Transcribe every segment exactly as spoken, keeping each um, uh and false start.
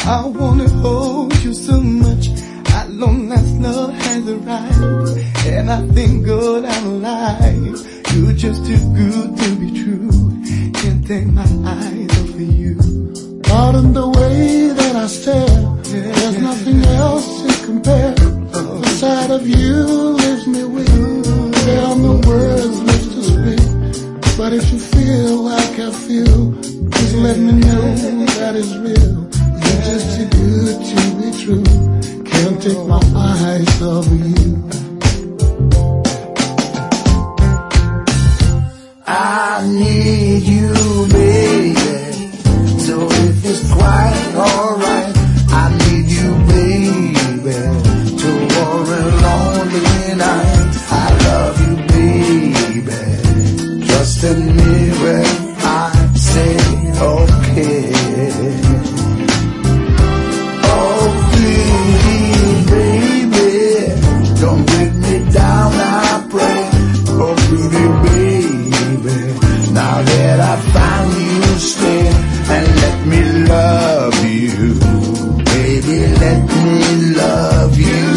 I wanna hold you so much. At long last love has arrived, and I thank God I'm alive. You're just too good to be true. Can't take my eyes off of you. Pardon the way that I stare. There's nothing else to compare. The sight of you leaves me weak. There are no words left to speak. But if you feel like I feel, just let me know that it's real. You're just too good to be true. Can't take my eyes off of you. I need you, baby. So if it's quite alright, I need you, baby, to warm a lonely night. I love you, baby. Trust in me when I say okay. Oh, please, baby, don't break me down, I pray. Oh, pretty baby, now that I found you, stay and let me love you, baby, let me love you,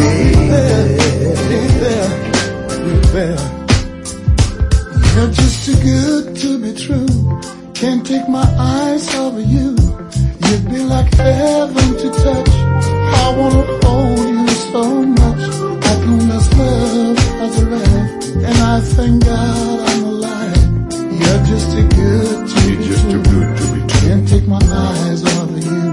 baby. You're just too good to be true. Can't take my eyes off of you. You'd be like heaven to touch. I wanna hold you so much. I can just love as a left, and I thank God I'm alive. You're just too good to be You're just true. too good to be true. Can't take my eyes off of you.